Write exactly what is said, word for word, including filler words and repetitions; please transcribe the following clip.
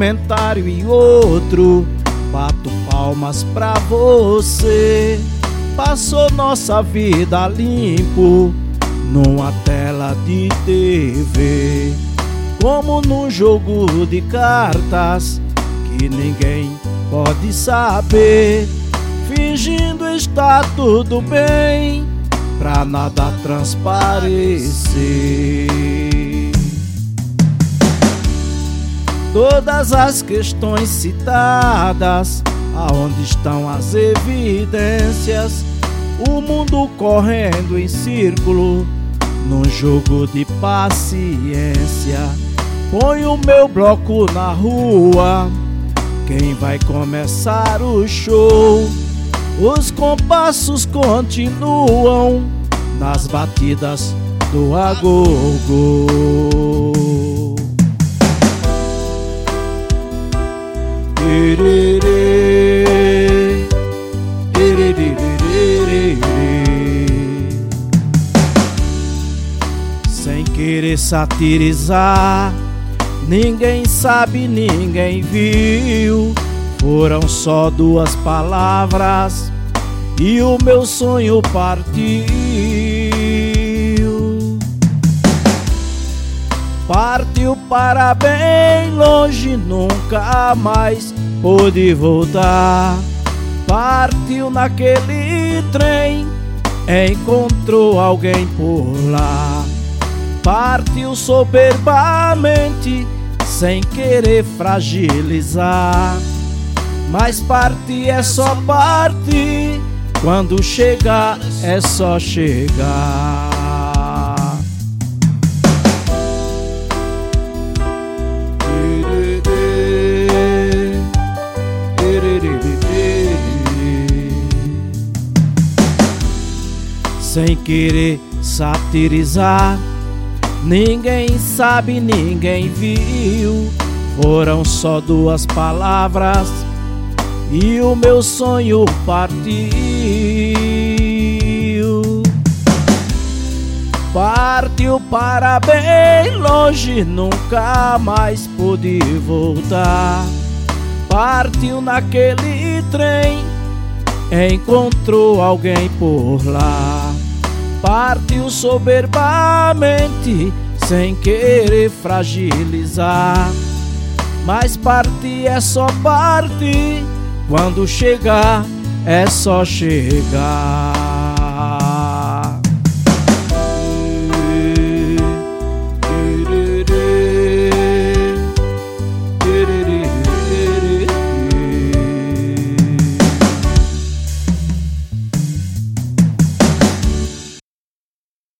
comentário e outro. Bato palmas pra você. Passou nossa vida limpo numa tela de T V, como num jogo de cartas que ninguém pode saber, fingindo estar tudo bem pra nada transparecer. Todas as questões citadas, aonde estão as evidências? O mundo correndo em círculo num jogo de paciência. Põe o meu bloco na rua, quem vai começar o show? Os compassos continuam nas batidas do agogô. Irerê, irerê, sem querer satirizar, ninguém sabe, ninguém viu. Foram só duas palavras e o meu sonho partiu. Partiu para bem longe, nunca mais pôde voltar. Partiu naquele trem, encontrou alguém por lá. Partiu soberbamente, sem querer fragilizar. Mas partir é só partir, quando chegar é só chegar. Sem querer satirizar, ninguém sabe, ninguém viu. Foram só duas palavras e o meu sonho partiu. Partiu para bem longe, nunca mais pude voltar. Partiu naquele trem, encontrou alguém por lá. Partiu soberbamente, sem querer fragilizar. Mas partir é só partir, quando chegar é só chegar.